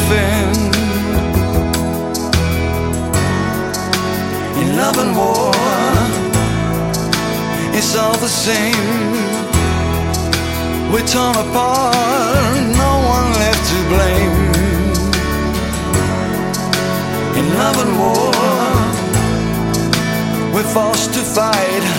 defend. In love and war, it's all the same. We're torn apart, no one left to blame. In love and war, we're forced to fight.